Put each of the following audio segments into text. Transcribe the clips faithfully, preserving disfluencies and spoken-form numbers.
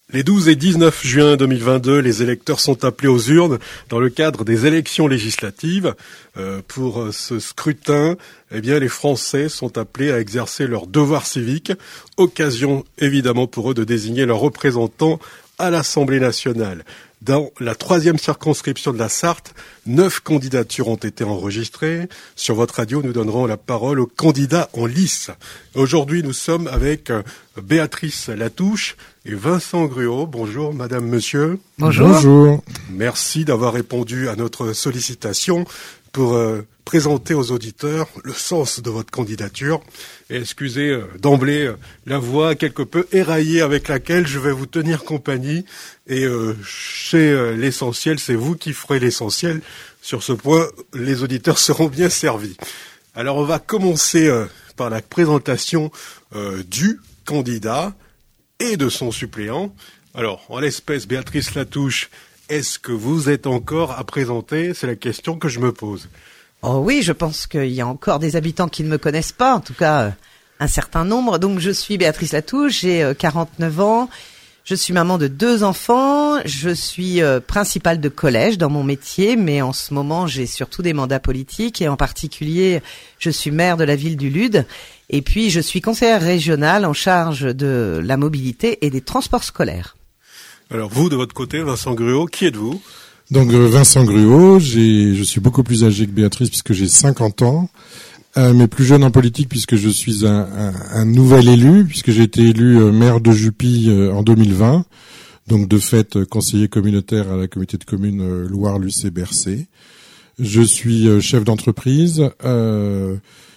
Les douze et dix-neuf juin deux mille vingt-deux, les électeurs sont appelés aux urnes dans le cadre des élections législatives. Euh, pour ce scrutin, eh bien, les Français sont appelés à exercer leur devoir civique, occasion évidemment pour eux de désigner leurs représentants à l'Assemblée nationale. Dans la troisième circonscription de la Sarthe, neuf candidatures ont été enregistrées. Sur votre radio, nous donnerons la parole aux candidats en lice. Aujourd'hui, nous sommes avec Béatrice Latouche et Vincent Gruau. Bonjour, madame, monsieur. Bonjour. Bonjour. Merci d'avoir répondu à notre sollicitation pour euh, présenter aux auditeurs le sens de votre candidature. Et excusez euh, d'emblée euh, la voix quelque peu éraillée avec laquelle je vais vous tenir compagnie. Et euh, chez euh, l'essentiel, c'est vous qui ferez l'essentiel. Sur ce point, les auditeurs seront bien servis. Alors on va commencer euh, par la présentation euh, du candidat et de son suppléant. Alors, en l'espèce, Béatrice Latouche, est-ce que vous êtes encore à présenter? C'est la question que je me pose. Oh oui, je pense qu'il y a encore des habitants qui ne me connaissent pas, en tout cas euh, un certain nombre. Donc je suis Béatrice Latouche, j'ai euh, quarante-neuf ans, je suis maman de deux enfants, je suis euh, principale de collège dans mon métier, mais en ce moment j'ai surtout des mandats politiques et en particulier je suis maire de la ville du Lude et puis je suis conseillère régionale en charge de la mobilité et des transports scolaires. Alors vous, de votre côté, Vincent Gruau, qui êtes-vous? Donc euh, Vincent Gruau, j'ai, je suis beaucoup plus âgé que Béatrice puisque j'ai cinquante ans, euh, mais plus jeune en politique puisque je suis un, un, un nouvel élu, puisque j'ai été élu euh, maire de Jupy euh, en deux mille vingt, donc de fait euh, conseiller communautaire à la communauté de communes euh, Loire-Luce-et-Bercé. Je suis euh, chef d'entreprise euh,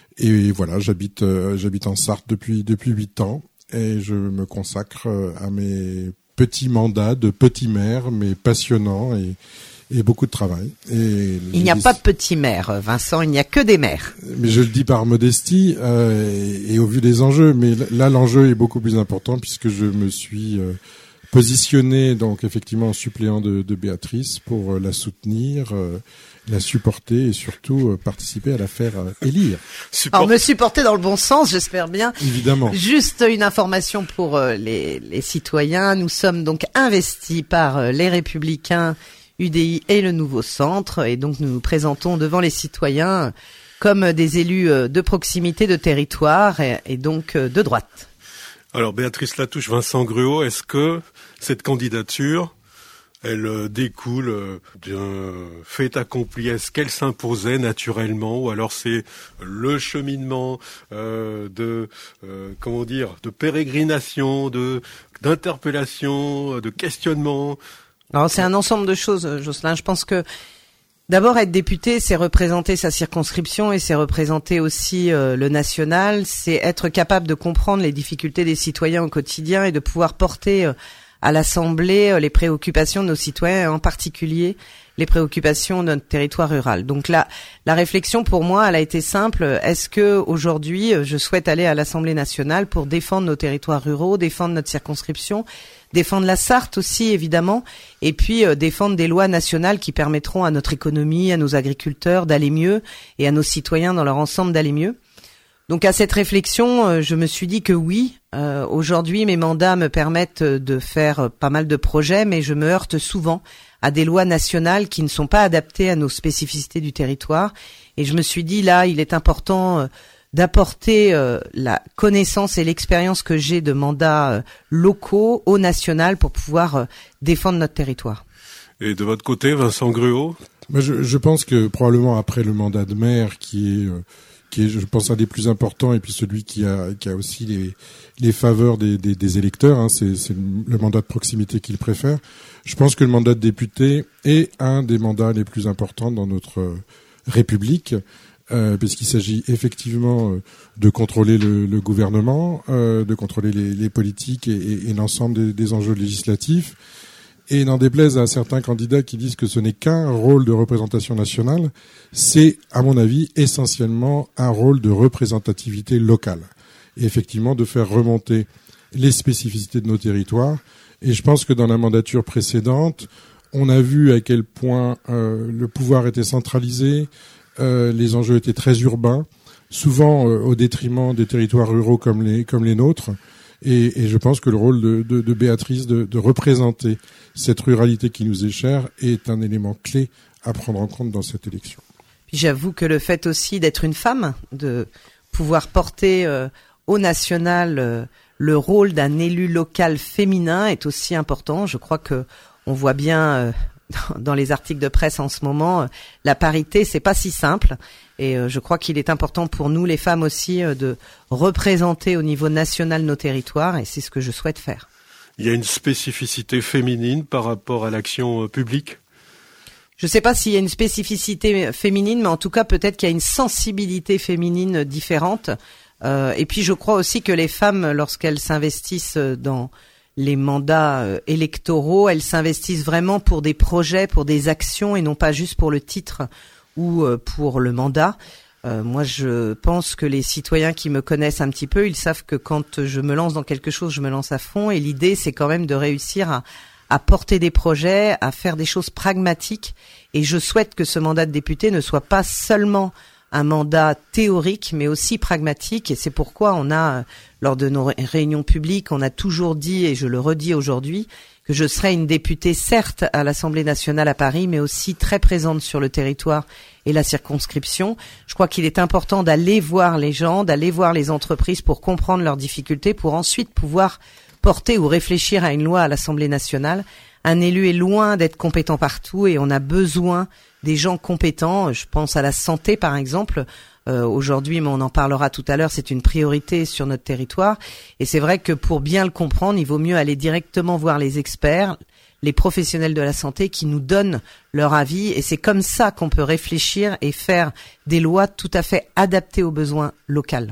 et voilà, j'habite euh, j'habite en Sarthe depuis depuis huit ans et je me consacre euh, à mes petit mandat de petit maire, mais passionnant et, et beaucoup de travail. Et il n'y a pas de petit maire, Vincent, il n'y a que des maires. Mais je le dis par modestie euh, et, et au vu des enjeux, mais là l'enjeu est beaucoup plus important puisque je me suis euh, positionné donc effectivement en suppléant de, de Béatrice pour euh, la soutenir, euh, la supporter et surtout euh, participer à la faire euh, élire. Alors me supporter dans le bon sens, j'espère bien. Évidemment. Juste une information pour euh, les, les citoyens. Nous sommes donc investis par euh, les Républicains, U D I et le Nouveau Centre. Et donc nous nous présentons devant les citoyens euh, comme des élus euh, de proximité, de territoire et, et donc euh, de droite. Alors Béatrice Latouche, Vincent Gruau, est-ce que cette candidature, elle euh, découle euh, d'un fait accompli? Est-ce qu'elle s'imposait naturellement ou alors c'est le cheminement euh, de euh, comment dire de pérégrination, de d'interpellation, de questionnement? Alors c'est un ensemble de choses, Jocelyn. Je pense que d'abord être député, c'est représenter sa circonscription et c'est représenter aussi euh, le national. C'est être capable de comprendre les difficultés des citoyens au quotidien et de pouvoir porter euh, à l'Assemblée les préoccupations de nos citoyens, et en particulier les préoccupations de notre territoire rural. Donc là, la réflexion pour moi, elle a été simple. Est-ce que aujourd'hui, je souhaite aller à l'Assemblée nationale pour défendre nos territoires ruraux, défendre notre circonscription, défendre la Sarthe aussi évidemment, et puis euh, défendre des lois nationales qui permettront à notre économie, à nos agriculteurs d'aller mieux et à nos citoyens dans leur ensemble d'aller mieux. Donc à cette réflexion, euh, je me suis dit que oui, euh, aujourd'hui mes mandats me permettent de faire pas mal de projets, mais je me heurte souvent à des lois nationales qui ne sont pas adaptées à nos spécificités du territoire. Et je me suis dit là, il est important euh, d'apporter euh, la connaissance et l'expérience que j'ai de mandats euh, locaux au national pour pouvoir euh, défendre notre territoire. Et de votre côté, Vincent Gruau? Moi, je, je pense que probablement après le mandat de maire qui est... Euh, qui est, je pense, un des plus importants, et puis celui qui a, qui a aussi les, les faveurs des, des, des électeurs, hein, c'est, c'est le mandat de proximité qu'ils préfèrent. Je pense que le mandat de député est un des mandats les plus importants dans notre République, euh, puisqu'il s'agit effectivement de contrôler le, le gouvernement, euh, de contrôler les, les politiques et, et, et l'ensemble des, des enjeux législatifs. Et n'en déplaise à certains candidats qui disent que ce n'est qu'un rôle de représentation nationale, c'est, à mon avis, essentiellement un rôle de représentativité locale. Et effectivement, de faire remonter les spécificités de nos territoires. Et je pense que dans la mandature précédente, on a vu à quel point euh, le pouvoir était centralisé, euh, les enjeux étaient très urbains, souvent euh, au détriment des territoires ruraux comme les, comme les nôtres. Et, et je pense que le rôle de, de, de Béatrice de, de représenter cette ruralité qui nous est chère est un élément clé à prendre en compte dans cette élection. Puis j'avoue que le fait aussi d'être une femme, de pouvoir porter euh, au national euh, le rôle d'un élu local féminin est aussi important. Je crois que on voit bien euh, dans les articles de presse en ce moment, euh, la parité, c'est pas si simple. Et euh, je crois qu'il est important pour nous, les femmes aussi, euh, de représenter au niveau national nos territoires. Et c'est ce que je souhaite faire. Il y a une spécificité féminine par rapport à l'action euh, publique ? Je ne sais pas s'il y a une spécificité féminine, mais en tout cas, peut-être qu'il y a une sensibilité féminine différente. Euh, et puis, je crois aussi que les femmes, lorsqu'elles s'investissent dans les mandats euh, électoraux, elles s'investissent vraiment pour des projets, pour des actions, et non pas juste pour le titre ou euh, pour le mandat. Euh, moi, je pense que les citoyens qui me connaissent un petit peu, ils savent que quand je me lance dans quelque chose, je me lance à fond. Et l'idée, c'est quand même de réussir à à porter des projets, à faire des choses pragmatiques. Et je souhaite que ce mandat de député ne soit pas seulement un mandat théorique, mais aussi pragmatique. Et c'est pourquoi on a, lors de nos réunions publiques, on a toujours dit, et je le redis aujourd'hui, que je serai une députée, certes, à l'Assemblée nationale à Paris, mais aussi très présente sur le territoire et la circonscription. Je crois qu'il est important d'aller voir les gens, d'aller voir les entreprises pour comprendre leurs difficultés, pour ensuite pouvoir porter ou réfléchir à une loi à l'Assemblée nationale. Un élu est loin d'être compétent partout et on a besoin des gens compétents. Je pense à la santé, par exemple. Euh, aujourd'hui, mais on en parlera tout à l'heure, c'est une priorité sur notre territoire. Et c'est vrai que pour bien le comprendre, il vaut mieux aller directement voir les experts, les professionnels de la santé qui nous donnent leur avis. Et c'est comme ça qu'on peut réfléchir et faire des lois tout à fait adaptées aux besoins locaux.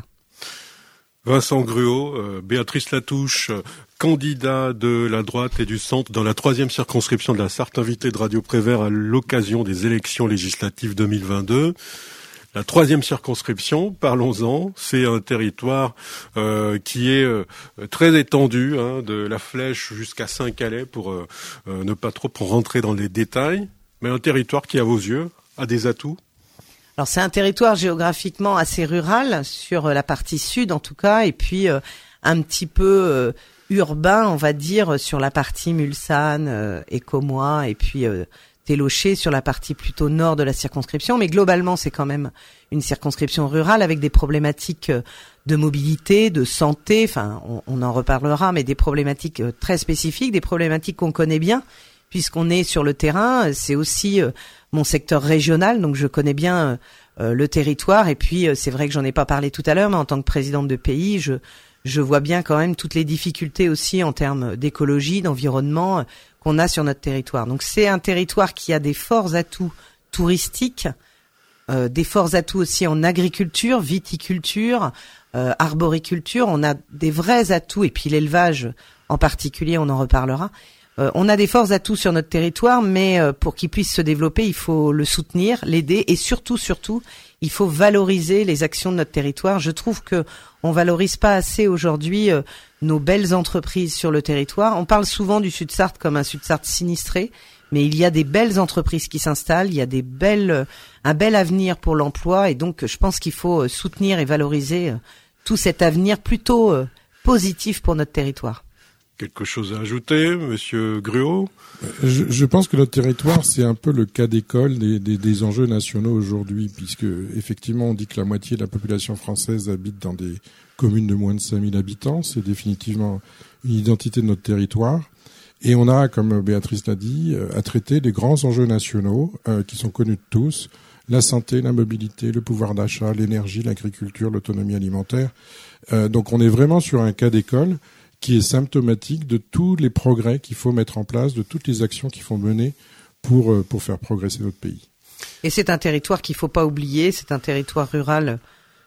Vincent Gruau, euh, Béatrice Latouche, euh, candidat de la droite et du centre dans la troisième circonscription de la Sarthe, invité de Radio Prévert à l'occasion des élections législatives deux mille vingt-deux. La troisième circonscription, parlons-en, c'est un territoire euh, qui est euh, très étendu, hein, de la Flèche jusqu'à Saint-Calais, pour euh, euh, ne pas trop rentrer dans les détails, mais un territoire qui, à vos yeux, a des atouts. Alors c'est un territoire géographiquement assez rural, sur la partie sud en tout cas, et puis euh, un petit peu euh, urbain, on va dire, sur la partie Mulsanne, euh, Écomois, et puis euh, Télocher sur la partie plutôt nord de la circonscription. Mais globalement, c'est quand même une circonscription rurale avec des problématiques de mobilité, de santé, enfin on, on en reparlera, mais des problématiques très spécifiques, des problématiques qu'on connaît bien, puisqu'on est sur le terrain. C'est aussi euh, mon secteur régional, donc je connais bien euh, le territoire. Et puis, euh, c'est vrai que j'en ai pas parlé tout à l'heure, mais en tant que présidente de pays, je je vois bien quand même toutes les difficultés aussi en termes d'écologie, d'environnement euh, qu'on a sur notre territoire. Donc, c'est un territoire qui a des forts atouts touristiques, euh, des forts atouts aussi en agriculture, viticulture, euh, arboriculture. On a des vrais atouts, et puis l'élevage en particulier, on en reparlera. Euh, on a des forts atouts sur notre territoire, mais euh, pour qu'il puisse se développer, il faut le soutenir, l'aider, et surtout, surtout, il faut valoriser les actions de notre territoire. Je trouve que on valorise pas assez aujourd'hui euh, nos belles entreprises sur le territoire. On parle souvent du Sud-Sarthe comme un Sud-Sarthe sinistré, mais il y a des belles entreprises qui s'installent, il y a des belles, euh, un bel avenir pour l'emploi, et donc je pense qu'il faut euh, soutenir et valoriser euh, tout cet avenir plutôt euh, positif pour notre territoire. Quelque chose à ajouter, Monsieur Gruau? Je, je pense que notre territoire, c'est un peu le cas d'école des, des, des enjeux nationaux aujourd'hui, puisque effectivement, on dit que la moitié de la population française habite dans des communes de moins de cinq mille habitants. C'est définitivement une identité de notre territoire. Et on a, comme Béatrice l'a dit, à traiter des grands enjeux nationaux euh, qui sont connus de tous. La santé, la mobilité, le pouvoir d'achat, l'énergie, l'agriculture, l'autonomie alimentaire. Euh, donc on est vraiment sur un cas d'école qui est symptomatique de tous les progrès qu'il faut mettre en place, de toutes les actions qu'il faut mener pour pour faire progresser notre pays. Et c'est un territoire qu'il faut pas oublier, c'est un territoire rural,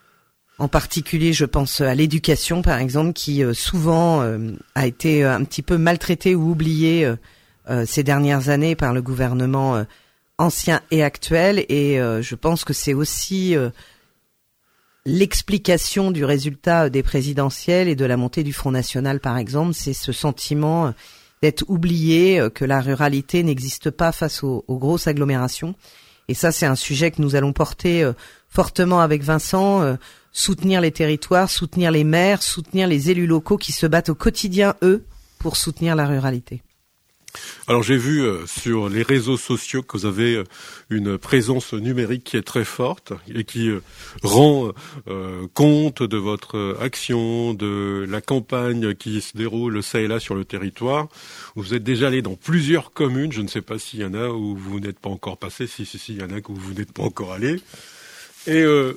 en particulier je pense à l'éducation par exemple, qui souvent euh, a été un petit peu maltraité ou oublié euh, ces dernières années par le gouvernement euh, ancien et actuel, et euh, je pense que c'est aussi euh, l'explication du résultat des présidentielles et de la montée du Front National, par exemple, c'est ce sentiment d'être oublié, que la ruralité n'existe pas face aux, aux grosses agglomérations. Et ça, c'est un sujet que nous allons porter euh, fortement avec Vincent, euh, soutenir les territoires, soutenir les maires, soutenir les élus locaux qui se battent au quotidien, eux, pour soutenir la ruralité. Alors j'ai vu euh, sur les réseaux sociaux que vous avez euh, une présence numérique qui est très forte et qui euh, rend euh, compte de votre action, de la campagne qui se déroule ça et là sur le territoire. Vous êtes déjà allé dans plusieurs communes, je ne sais pas s'il y en a où vous n'êtes pas encore passé, si, si, si, il y en a où vous n'êtes pas encore allé. Et euh,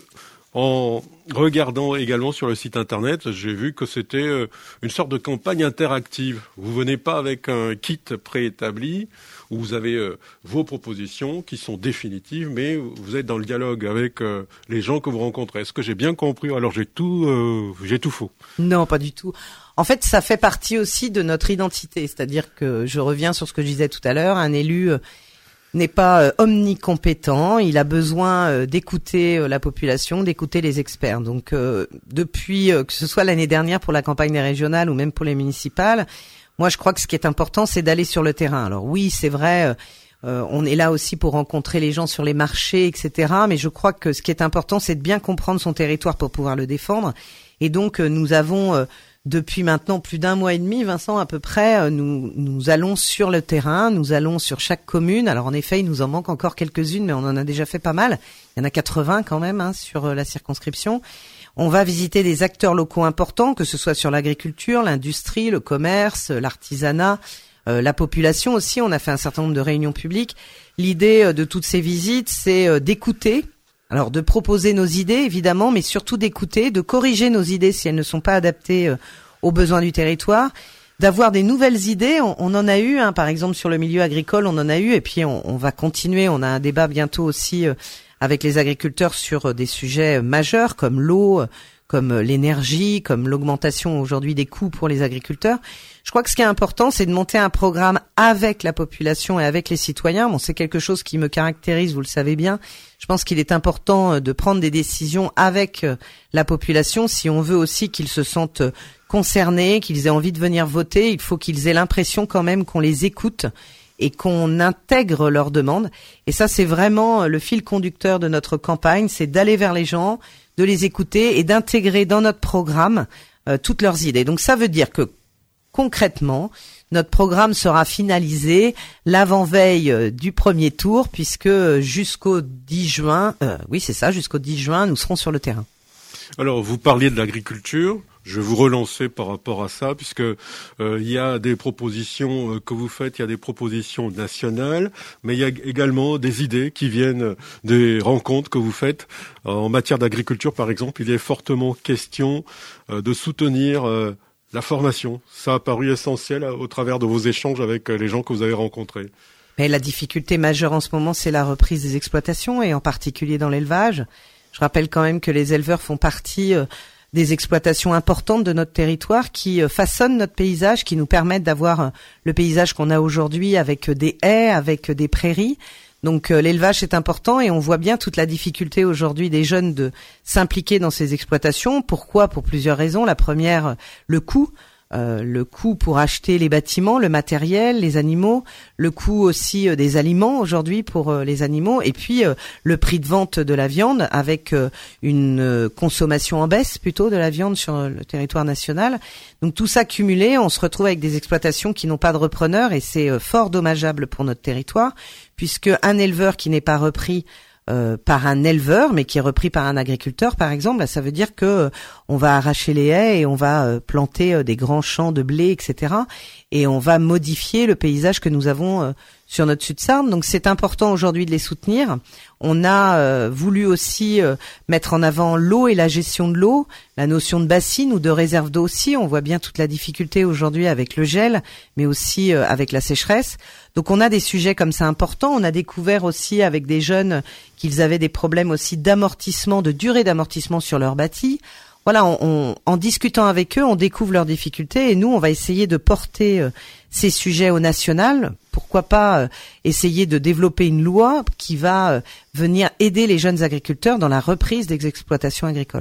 en regardant également sur le site internet, j'ai vu que c'était une sorte de campagne interactive. Vous venez pas avec un kit préétabli où vous avez vos propositions qui sont définitives, mais vous êtes dans le dialogue avec les gens que vous rencontrez. Est-ce que j'ai bien compris? Alors j'ai tout, euh, j'ai tout faux. Non, pas du tout. En fait, ça fait partie aussi de notre identité. C'est-à-dire que je reviens sur ce que je disais tout à l'heure, un élu n'est pas euh, omnicompétent, il a besoin euh, d'écouter euh, la population, d'écouter les experts. Donc euh, depuis euh, que ce soit l'année dernière pour la campagne des régionales ou même pour les municipales, moi je crois que ce qui est important c'est d'aller sur le terrain. Alors oui, c'est vrai, euh, euh, on est là aussi pour rencontrer les gens sur les marchés, et cetera. Mais je crois que ce qui est important c'est de bien comprendre son territoire pour pouvoir le défendre. Et donc euh, nous avons euh, depuis maintenant plus d'un mois et demi, Vincent, à peu près, nous, nous allons sur le terrain, nous allons sur chaque commune. Alors en effet, il nous en manque encore quelques-unes, mais on en a déjà fait pas mal. Il y en a quatre-vingts quand même hein, sur la circonscription. On va visiter des acteurs locaux importants, que ce soit sur l'agriculture, l'industrie, le commerce, l'artisanat, euh, la population aussi. On a fait un certain nombre de réunions publiques. L'idée de toutes ces visites, c'est d'écouter. Alors de proposer nos idées évidemment, mais surtout d'écouter, de corriger nos idées si elles ne sont pas adaptées euh, aux besoins du territoire, d'avoir des nouvelles idées. On, on en a eu, hein, par exemple sur le milieu agricole, on en a eu, et puis on, on va continuer. On a un débat bientôt aussi euh, avec les agriculteurs sur euh, des sujets majeurs comme l'eau, euh, comme euh, l'énergie, comme l'augmentation aujourd'hui des coûts pour les agriculteurs. Je crois que ce qui est important, c'est de monter un programme avec la population et avec les citoyens. Bon, c'est quelque chose qui me caractérise, vous le savez bien. Je pense qu'il est important de prendre des décisions avec la population. Si on veut aussi qu'ils se sentent concernés, qu'ils aient envie de venir voter, il faut qu'ils aient l'impression quand même qu'on les écoute et qu'on intègre leurs demandes. Et ça, c'est vraiment le fil conducteur de notre campagne, c'est d'aller vers les gens, de les écouter et d'intégrer dans notre programme euh, toutes leurs idées. Donc ça veut dire que concrètement, notre programme sera finalisé l'avant-veille euh, du premier tour, puisque jusqu'au dix juin, euh, oui c'est ça, jusqu'au dix juin, nous serons sur le terrain. Alors, vous parliez de l'agriculture. Je vais vous relancer par rapport à ça, puisque euh, il y a des propositions euh, que vous faites, il y a des propositions nationales, mais il y a également des idées qui viennent des rencontres que vous faites. Euh, en matière d'agriculture, par exemple, il est fortement question euh, de soutenir euh, la formation. Ça a paru essentiel au travers de vos échanges avec les gens que vous avez rencontrés. Mais la difficulté majeure en ce moment, c'est la reprise des exploitations, et en particulier dans l'élevage. Je rappelle quand même que les éleveurs font partie euh, des exploitations importantes de notre territoire qui euh, façonnent notre paysage, qui nous permettent d'avoir euh, le paysage qu'on a aujourd'hui avec des haies, avec des prairies. Donc euh, l'élevage est important, et on voit bien toute la difficulté aujourd'hui des jeunes de s'impliquer dans ces exploitations. Pourquoi? Pour plusieurs raisons. La première, le coût. Euh, le coût pour acheter les bâtiments, le matériel, les animaux, le coût aussi euh, des aliments aujourd'hui pour euh, les animaux, et puis euh, le prix de vente de la viande avec euh, une euh, consommation en baisse plutôt de la viande sur euh, le territoire national. Donc tout ça cumulé, on se retrouve avec des exploitations qui n'ont pas de repreneurs, et c'est euh, fort dommageable pour notre territoire, puisque un éleveur qui n'est pas repris Euh, par un éleveur, mais qui est repris par un agriculteur, par exemple, là, ça veut dire que euh, on va arracher les haies et on va euh, planter euh, des grands champs de blé, et cetera. Et on va modifier le paysage que nous avons euh, sur notre Sud-Sarthe. Donc c'est important aujourd'hui de les soutenir. On a euh, voulu aussi euh, mettre en avant l'eau et la gestion de l'eau, la notion de bassine ou de réserve d'eau aussi. On voit bien toute la difficulté aujourd'hui avec le gel, mais aussi euh, avec la sécheresse. Donc on a des sujets comme ça importants. On a découvert aussi avec des jeunes qu'ils avaient des problèmes aussi d'amortissement, de durée d'amortissement sur leur bâti. Voilà, on, on, en discutant avec eux, on découvre leurs difficultés, et nous, on va essayer de porter euh, ces sujets au national. Pourquoi pas euh, essayer de développer une loi qui va euh, venir aider les jeunes agriculteurs dans la reprise des exploitations agricoles.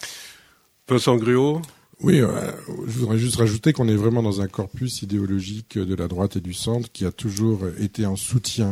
Vincent Gruau. Oui, euh, je voudrais juste rajouter qu'on est vraiment dans un corpus idéologique de la droite et du centre qui a toujours été en soutien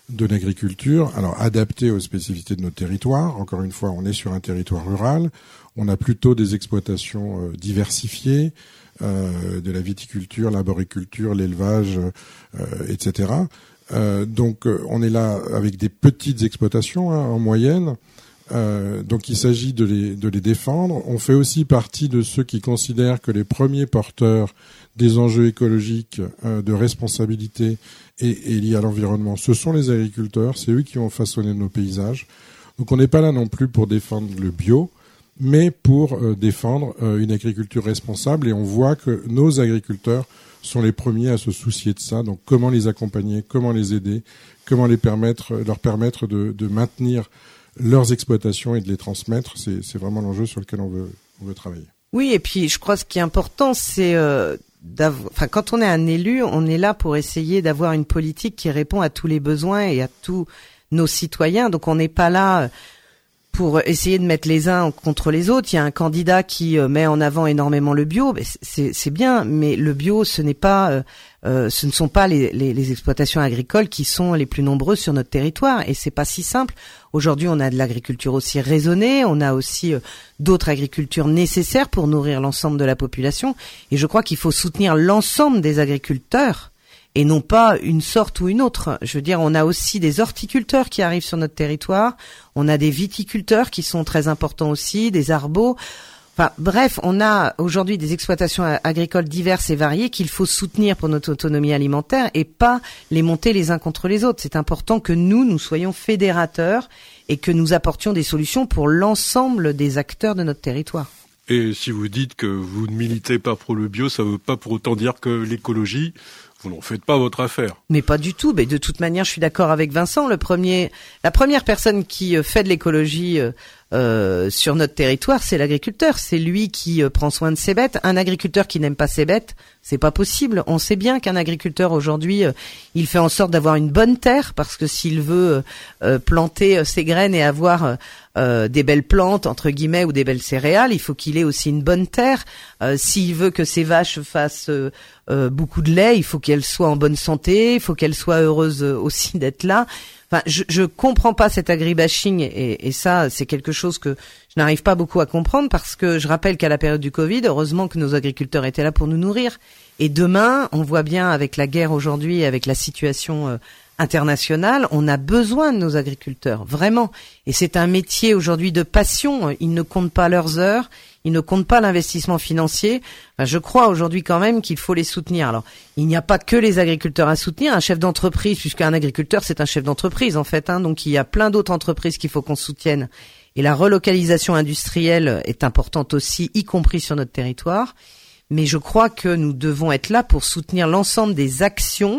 de l'agriculture, alors adaptée aux spécificités de notre territoire. Encore une fois, on est sur un territoire rural, on a plutôt des exploitations euh, diversifiées, euh, de la viticulture, l'arboriculture, l'élevage, euh, et cetera. Euh, donc euh, on est là avec des petites exploitations hein, en moyenne. Euh, donc il s'agit de les, de les défendre. On fait aussi partie de ceux qui considèrent que les premiers porteurs des enjeux écologiques, euh, de responsabilité et, et liés à l'environnement, ce sont les agriculteurs. C'est eux qui ont façonné nos paysages. Donc on n'est pas là non plus pour défendre le bio, mais pour euh, défendre euh, une agriculture responsable. Et on voit que nos agriculteurs sont les premiers à se soucier de ça. Donc comment les accompagner, comment les aider, comment les permettre, leur permettre de, de maintenir leurs exploitations et de les transmettre, c'est, c'est vraiment l'enjeu sur lequel on veut, on veut travailler. Oui, et puis je crois que ce qui est important, c'est, euh, enfin, quand on est un élu, on est là pour essayer d'avoir une politique qui répond à tous les besoins et à tous nos citoyens. Donc on n'est pas là pour essayer de mettre les uns contre les autres. Il y a un candidat qui met en avant énormément le bio, c'est, c'est bien, mais le bio, ce n'est pas, euh, euh, ce ne sont pas les, les, les exploitations agricoles qui sont les plus nombreuses sur notre territoire, et c'est pas si simple. Aujourd'hui, on a de l'agriculture aussi raisonnée, on a aussi euh, d'autres agricultures nécessaires pour nourrir l'ensemble de la population, et je crois qu'il faut soutenir l'ensemble des agriculteurs, et non pas une sorte ou une autre. Je veux dire, on a aussi des horticulteurs qui arrivent sur notre territoire, on a des viticulteurs qui sont très importants aussi, des arbos. Enfin, bref, on a aujourd'hui des exploitations agricoles diverses et variées qu'il faut soutenir pour notre autonomie alimentaire et pas les monter les uns contre les autres. C'est important que nous, nous soyons fédérateurs et que nous apportions des solutions pour l'ensemble des acteurs de notre territoire. Et si vous dites que vous ne militez pas pour le bio, ça ne veut pas pour autant dire que l'écologie, vous n'en faites pas votre affaire. Mais pas du tout. Mais de toute manière, je suis d'accord avec Vincent. Le premier, la première personne qui fait de l'écologie euh, euh, sur notre territoire, c'est l'agriculteur. C'est lui qui euh, prend soin de ses bêtes. Un agriculteur qui n'aime pas ses bêtes, c'est pas possible. On sait bien qu'un agriculteur aujourd'hui, euh, il fait en sorte d'avoir une bonne terre, parce que s'il veut euh, planter ses graines et avoir euh, Euh, des belles plantes entre guillemets ou des belles céréales, il faut qu'il ait aussi une bonne terre. Euh, s'il veut que ses vaches fassent euh, euh, beaucoup de lait, il faut qu'elles soient en bonne santé, il faut qu'elles soient heureuses aussi d'être là. Enfin, je, je comprends pas cet agribashing et, et ça, c'est quelque chose que je n'arrive pas beaucoup à comprendre, parce que je rappelle qu'à la période du Covid, heureusement que nos agriculteurs étaient là pour nous nourrir. Et demain, on voit bien avec la guerre aujourd'hui, avec la situation euh, international, on a besoin de nos agriculteurs, vraiment. Et c'est un métier aujourd'hui de passion. Ils ne comptent pas leurs heures, ils ne comptent pas l'investissement financier. Enfin, je crois aujourd'hui quand même qu'il faut les soutenir. Alors, il n'y a pas que les agriculteurs à soutenir. Un chef d'entreprise, puisqu'un agriculteur, c'est un chef d'entreprise en fait, hein, donc il y a plein d'autres entreprises qu'il faut qu'on soutienne. Et la relocalisation industrielle est importante aussi, y compris sur notre territoire. Mais je crois que nous devons être là pour soutenir l'ensemble des actions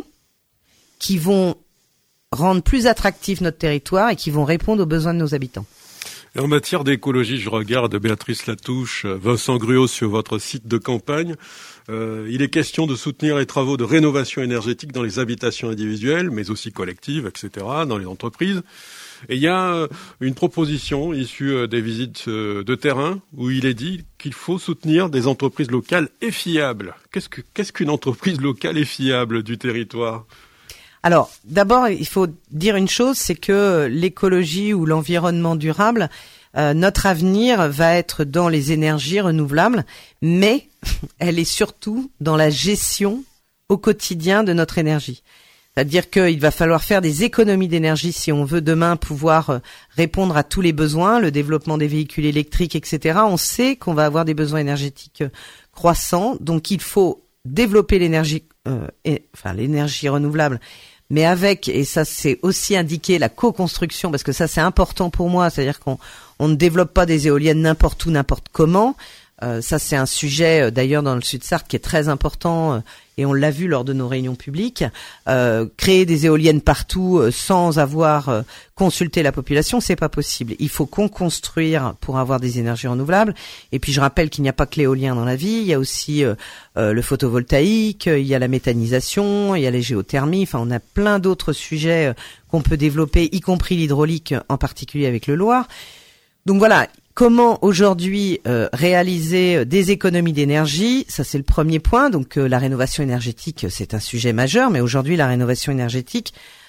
qui vont rendre plus attractif notre territoire et qui vont répondre aux besoins de nos habitants. Et en matière d'écologie, je regarde Béatrice Latouche, Vincent Gruau sur votre site de campagne. Euh, il est question de soutenir les travaux de rénovation énergétique dans les habitations individuelles, mais aussi collectives, et cetera, dans les entreprises. Et il y a une proposition issue des visites de terrain où il est dit qu'il faut soutenir des entreprises locales et fiables. Qu'est-ce que, qu'est-ce qu'une entreprise locale et fiable du territoire ? Alors, d'abord, il faut dire une chose, c'est que l'écologie ou l'environnement durable, euh, notre avenir va être dans les énergies renouvelables, mais elle est surtout dans la gestion au quotidien de notre énergie. C'est-à-dire qu'il va falloir faire des économies d'énergie si on veut demain pouvoir répondre à tous les besoins, le développement des véhicules électriques, et cetera. On sait qu'on va avoir des besoins énergétiques croissants, donc il faut développer l'énergie, euh, et, enfin l'énergie renouvelable, mais avec, et ça c'est aussi indiqué, la co-construction, parce que ça c'est important pour moi, c'est-à-dire qu'on on ne développe pas des éoliennes n'importe où, n'importe comment. Euh, ça c'est un sujet euh, d'ailleurs dans le Sud-Sarthe qui est très important euh, et on l'a vu lors de nos réunions publiques. Euh, créer des éoliennes partout euh, sans avoir euh, consulté la population, c'est pas possible. Il faut qu'on construise pour avoir des énergies renouvelables. Et puis je rappelle qu'il n'y a pas que l'éolien dans la vie, il y a aussi euh, euh, le photovoltaïque, il y a la méthanisation, il y a les géothermies. Enfin, on a plein d'autres sujets euh, qu'on peut développer, y compris l'hydraulique, en particulier avec le Loir. Donc voilà. Comment aujourd'hui euh, réaliser des économies d'énergie ? Ça c'est le premier point. Donc euh, la rénovation énergétique, c'est un sujet majeur, mais aujourd'hui la rénovation énergétique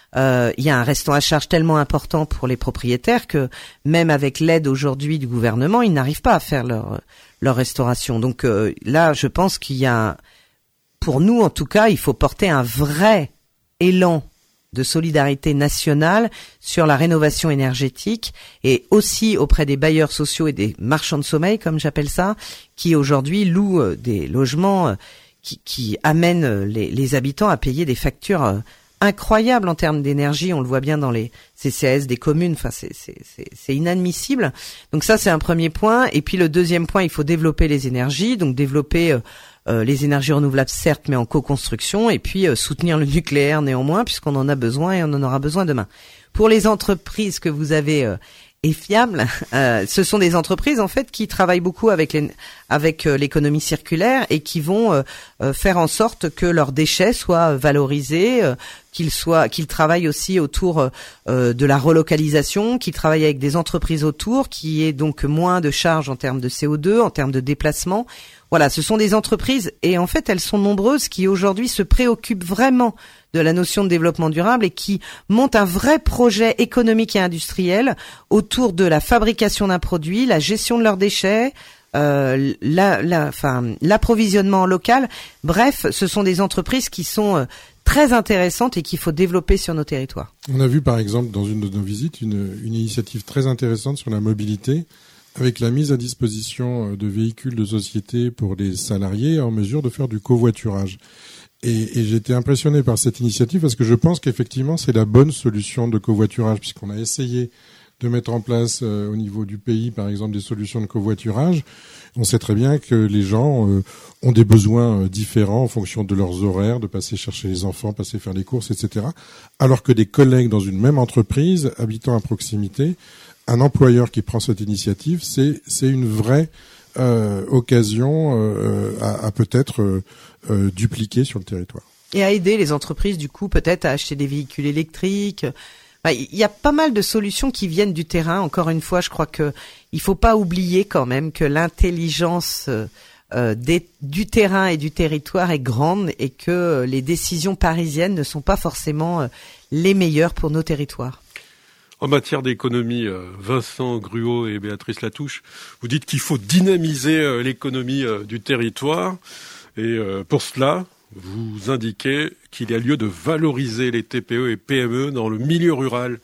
euh, il y a un restant à charge tellement important pour les propriétaires que même avec l'aide aujourd'hui du gouvernement, ils n'arrivent pas à faire leur leur restauration. Donc euh, là, je pense qu'il y a, pour nous en tout cas, il faut porter un vrai élan de solidarité nationale sur la rénovation énergétique et aussi auprès des bailleurs sociaux et des marchands de sommeil, comme j'appelle ça, qui aujourd'hui louent des logements qui, qui amènent les, les habitants à payer des factures incroyables en termes d'énergie. On le voit bien dans les C C A S des communes. Enfin, c'est, c'est, c'est, c'est inadmissible. Donc ça, c'est un premier point. Et puis le deuxième point, il faut développer les énergies, donc développer euh, Euh, les énergies renouvelables certes, mais en co-construction, et puis euh, soutenir le nucléaire néanmoins, puisqu'on en a besoin et on en aura besoin demain. Pour les entreprises que vous avez euh, et fiables, euh, ce sont des entreprises en fait qui travaillent beaucoup avec les, avec euh, l'économie circulaire et qui vont euh, euh, faire en sorte que leurs déchets soient valorisés, euh, qu'ils soient, qu'ils travaillent aussi autour euh, de la relocalisation, qu'ils travaillent avec des entreprises autour, qui aient donc moins de charges en termes de C O deux, en termes de déplacement. Voilà, ce sont des entreprises et en fait elles sont nombreuses qui aujourd'hui se préoccupent vraiment de la notion de développement durable et qui montent un vrai projet économique et industriel autour de la fabrication d'un produit, la gestion de leurs déchets, euh, la, la, enfin, l'approvisionnement local. Bref, ce sont des entreprises qui sont euh, très intéressantes et qu'il faut développer sur nos territoires. On a vu par exemple dans une de nos visites une, une initiative très intéressante sur la mobilité, avec la mise à disposition de véhicules de société pour les salariés en mesure de faire du covoiturage. Et, et j'ai été impressionné par cette initiative parce que je pense qu'effectivement c'est la bonne solution de covoiturage, puisqu'on a essayé de mettre en place euh, au niveau du pays par exemple des solutions de covoiturage. On sait très bien que les gens euh, ont des besoins euh, différents en fonction de leurs horaires, de passer chercher les enfants, passer faire les courses, et cetera. Alors que des collègues dans une même entreprise, habitant à proximité, un employeur qui prend cette initiative, c'est c'est une vraie euh, occasion euh, à, à peut-être euh, euh, dupliquer sur le territoire. Et à aider les entreprises du coup peut-être à acheter des véhicules électriques. Enfin, il y a pas mal de solutions qui viennent du terrain. Encore une fois, je crois que il faut pas oublier quand même que l'intelligence euh, des, du terrain et du territoire est grande et que les décisions parisiennes ne sont pas forcément euh, les meilleures pour nos territoires. En matière d'économie, Vincent Gruau et Béatrice Latouche, vous dites qu'il faut dynamiser l'économie du territoire. Et pour cela, vous indiquez qu'il y a lieu de valoriser les T P E et P M E dans le milieu rural.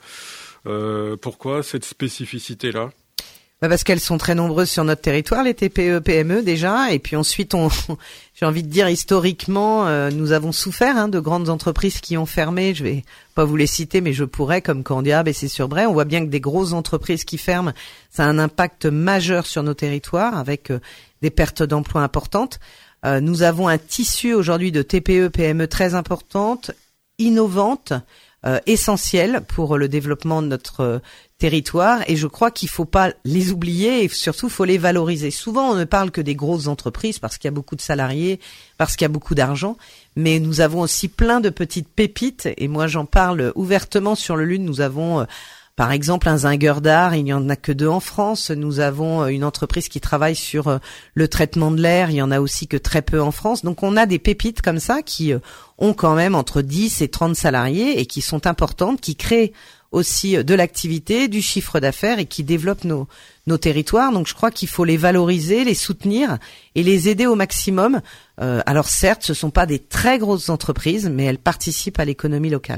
Euh, pourquoi cette spécificité-là ? Bah parce qu'elles sont très nombreuses sur notre territoire, les T P E, P M E déjà, et puis ensuite, on, j'ai envie de dire historiquement, euh, nous avons souffert hein, de grandes entreprises qui ont fermé. Je vais pas vous les citer, mais je pourrais, comme Candia, B C sur Bray. On voit bien que des grosses entreprises qui ferment, ça a un impact majeur sur nos territoires, avec euh, des pertes d'emplois importantes. Euh, nous avons un tissu aujourd'hui de T P E, P M E très importante, innovante, euh, essentielle pour le développement de notre euh, territoire, et je crois qu'il faut pas les oublier et surtout faut les valoriser. Souvent on ne parle que des grosses entreprises parce qu'il y a beaucoup de salariés, parce qu'il y a beaucoup d'argent, mais nous avons aussi plein de petites pépites et moi j'en parle ouvertement sur le Lune. Nous avons euh, par exemple un zingueur d'art, il n'y en a que deux en France. Nous avons une entreprise qui travaille sur euh, le traitement de l'air, il y en a aussi que très peu en France. Donc on a des pépites comme ça qui euh, ont quand même entre dix et trente salariés et qui sont importantes, qui créent aussi de l'activité, du chiffre d'affaires et qui développent nos, nos territoires. Donc je crois qu'il faut les valoriser, les soutenir et les aider au maximum. Euh, alors certes, ce ne sont pas des très grosses entreprises, mais elles participent à l'économie locale.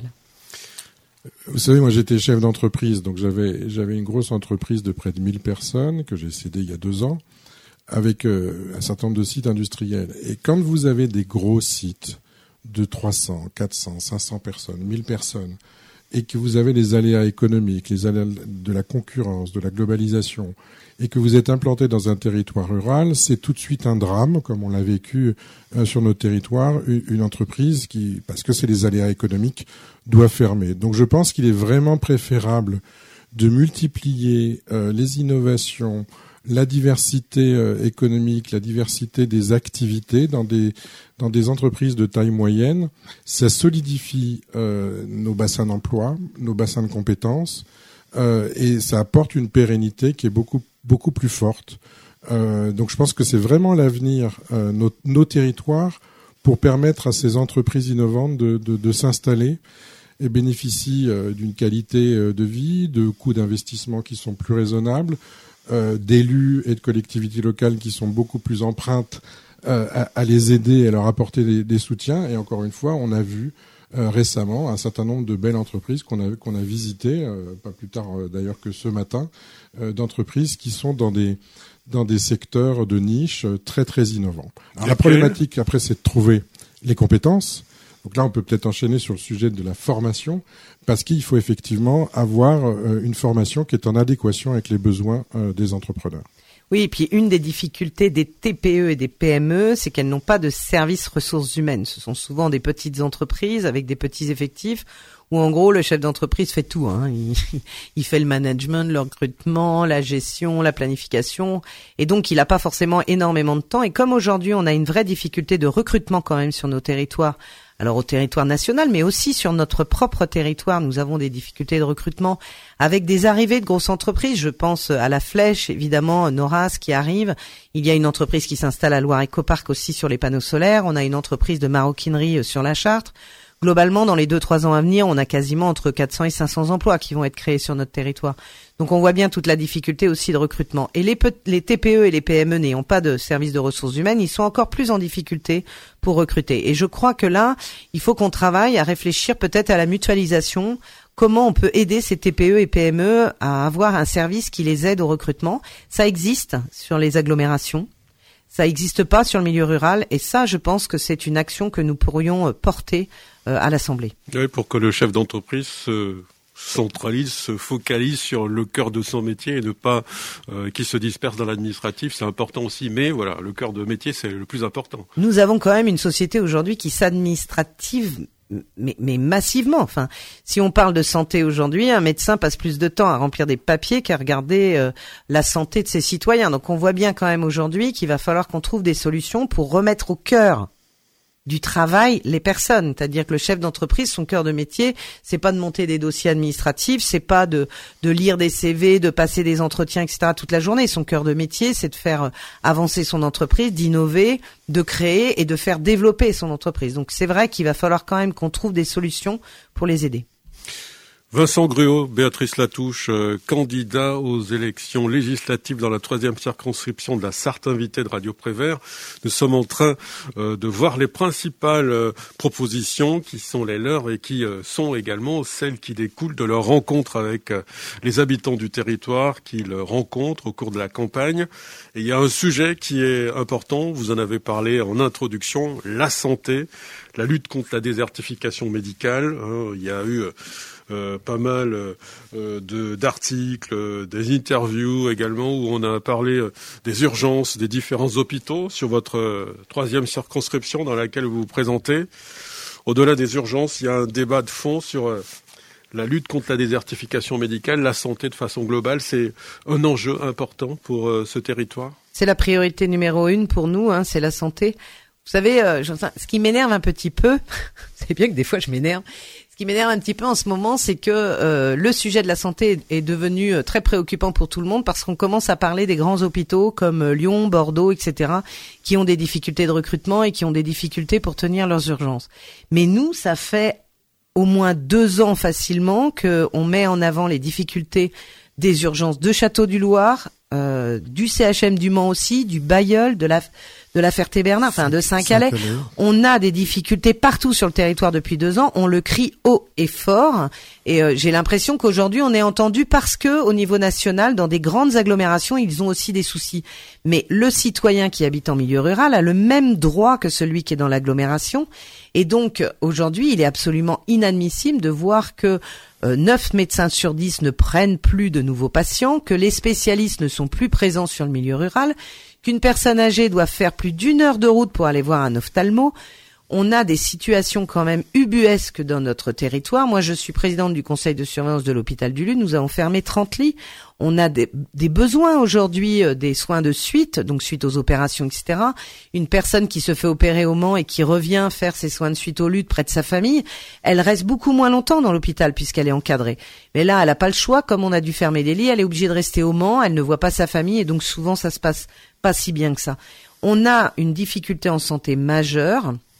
Vous savez, moi j'étais chef d'entreprise, donc j'avais j'avais une grosse entreprise de près de mille personnes que j'ai cédée il y a deux ans, avec euh, un certain nombre de sites industriels. Et quand vous avez des gros sites de trois cents, quatre cents, cinq cents personnes, mille personnes, et que vous avez les aléas économiques, les aléas de la concurrence, de la globalisation, et que vous êtes implanté dans un territoire rural, c'est tout de suite un drame, comme on l'a vécu euh, sur notre territoire, une, une entreprise qui, parce que c'est les aléas économiques, doit fermer. Donc je pense qu'il est vraiment préférable de multiplier euh, les innovations, la diversité euh, économique, la diversité des activités dans des dans des entreprises de taille moyenne. Ça solidifie euh, nos bassins d'emploi, nos bassins de compétences, euh, et ça apporte une pérennité qui est beaucoup beaucoup plus forte. Euh, donc je pense que c'est vraiment l'avenir, euh, nos, nos territoires, pour permettre à ces entreprises innovantes de, de, de s'installer. et bénéficient euh, d'une qualité euh, de vie, de coûts d'investissement qui sont plus raisonnables, euh, d'élus et de collectivités locales qui sont beaucoup plus empreintes euh, à, à les aider et à leur apporter des, des soutiens. Et encore une fois, on a vu euh, récemment un certain nombre de belles entreprises qu'on a qu'on a visitées, euh, pas plus tard euh, d'ailleurs que ce matin, euh, d'entreprises qui sont dans des dans des secteurs de niche très très innovants. Alors, la problématique après, c'est de trouver les compétences. Donc là, on peut peut-être enchaîner sur le sujet de la formation, parce qu'il faut effectivement avoir euh, une formation qui est en adéquation avec les besoins euh, des entrepreneurs. Oui, et puis une des difficultés des T P E et des P M E, c'est qu'elles n'ont pas de service ressources humaines. Ce sont souvent des petites entreprises avec des petits effectifs, où en gros le chef d'entreprise fait tout. Hein. Il, il fait le management, le recrutement, la gestion, la planification, et donc il n'a pas forcément énormément de temps. Et comme aujourd'hui on a une vraie difficulté de recrutement quand même sur nos territoires, alors au territoire national, mais aussi sur notre propre territoire, nous avons des difficultés de recrutement avec des arrivées de grosses entreprises. Je pense à la Flèche, évidemment, Noras qui arrive. Il y a une entreprise qui s'installe à Loire Ecopark aussi sur les panneaux solaires. On a une entreprise de maroquinerie sur la Chartre. Globalement, dans les deux, trois ans à venir, on a quasiment entre quatre cents et cinq cents emplois qui vont être créés sur notre territoire. Donc on voit bien toute la difficulté aussi de recrutement. Et les, les T P E et les P M E n'ayant pas de service de ressources humaines, ils sont encore plus en difficulté pour recruter. Et je crois que là, il faut qu'on travaille à réfléchir peut-être à la mutualisation. Comment on peut aider ces T P E et P M E à avoir un service qui les aide au recrutement? Ça existe sur les agglomérations. Ça n'existe pas sur le milieu rural. Et ça, je pense que c'est une action que nous pourrions porter euh, à l'Assemblée. Oui, pour que le chef d'entreprise se centralise, se focalise sur le cœur de son métier et ne pas euh, qu'il se disperse dans l'administratif, c'est important aussi. Mais voilà, le cœur de métier, c'est le plus important. Nous avons quand même une société aujourd'hui qui s'administrative Mais, mais massivement. Enfin, si on parle de santé aujourd'hui, un médecin passe plus de temps à remplir des papiers qu'à regarder euh, la santé de ses citoyens. Donc, on voit bien quand même aujourd'hui qu'il va falloir qu'on trouve des solutions pour remettre au cœur du travail les personnes. C'est-à-dire que le chef d'entreprise, son cœur de métier, c'est pas de monter des dossiers administratifs, c'est pas de de lire des C V, de passer des entretiens, et cetera toute la journée. Son cœur de métier, c'est de faire avancer son entreprise, d'innover, de créer et de faire développer son entreprise. Donc c'est vrai qu'il va falloir quand même qu'on trouve des solutions pour les aider. Vincent Gruau, Béatrice Latouche, euh, candidat aux élections législatives dans la troisième circonscription de la Sarthe invitée de Radio Prévert. Nous sommes en train euh, de voir les principales euh, propositions qui sont les leurs et qui euh, sont également celles qui découlent de leur rencontre avec euh, les habitants du territoire qu'ils rencontrent au cours de la campagne. Et il y a un sujet qui est important, vous en avez parlé en introduction, la santé, la lutte contre la désertification médicale. Hein, il y a eu... Euh, Euh, pas mal euh, de d'articles, euh, des interviews également où on a parlé euh, des urgences des différents hôpitaux sur votre euh, troisième circonscription dans laquelle vous vous présentez. Au-delà des urgences, il y a un débat de fond sur euh, la lutte contre la désertification médicale, la santé de façon globale. C'est un enjeu important pour euh, ce territoire. C'est la priorité numéro une pour nous, hein, c'est la santé. Vous savez, euh, ce qui m'énerve un petit peu, c'est bien que des fois je m'énerve. Ce qui m'énerve un petit peu en ce moment, c'est que euh, le sujet de la santé est devenu très préoccupant pour tout le monde parce qu'on commence à parler des grands hôpitaux comme Lyon, Bordeaux, et cetera, qui ont des difficultés de recrutement et qui ont des difficultés pour tenir leurs urgences. Mais nous, ça fait au moins deux ans facilement qu'on met en avant les difficultés des urgences de Château-du-Loir, euh, du C H M du Mans aussi, du Bailleul, de la de la Ferté-Bernard, enfin de Saint-Calais. On a des difficultés partout sur le territoire depuis deux ans. On le crie haut et fort. Et euh, j'ai l'impression qu'aujourd'hui, on est entendu parce que, au niveau national, dans des grandes agglomérations, ils ont aussi des soucis. Mais le citoyen qui habite en milieu rural a le même droit que celui qui est dans l'agglomération. Et donc, aujourd'hui, il est absolument inadmissible de voir que euh, neuf médecins sur dix ne prennent plus de nouveaux patients, que les spécialistes ne sont plus présents sur le milieu rural, qu'une personne âgée doit faire plus d'une heure de route pour aller voir un ophtalmo. On a des situations quand même ubuesques dans notre territoire. Moi, je suis présidente du conseil de surveillance de l'hôpital du Lude. Nous avons fermé trente lits. On a des, des besoins aujourd'hui, euh, des soins de suite, donc suite aux opérations, et cetera. Une personne qui se fait opérer au Mans et qui revient faire ses soins de suite au Lude près de sa famille, elle reste beaucoup moins longtemps dans l'hôpital puisqu'elle est encadrée. Mais là, elle n'a pas le choix. Comme on a dû fermer les lits, elle est obligée de rester au Mans. Elle ne voit pas sa famille et donc souvent, ça se passe pas si bien que ça. On a une difficulté en santé majeure.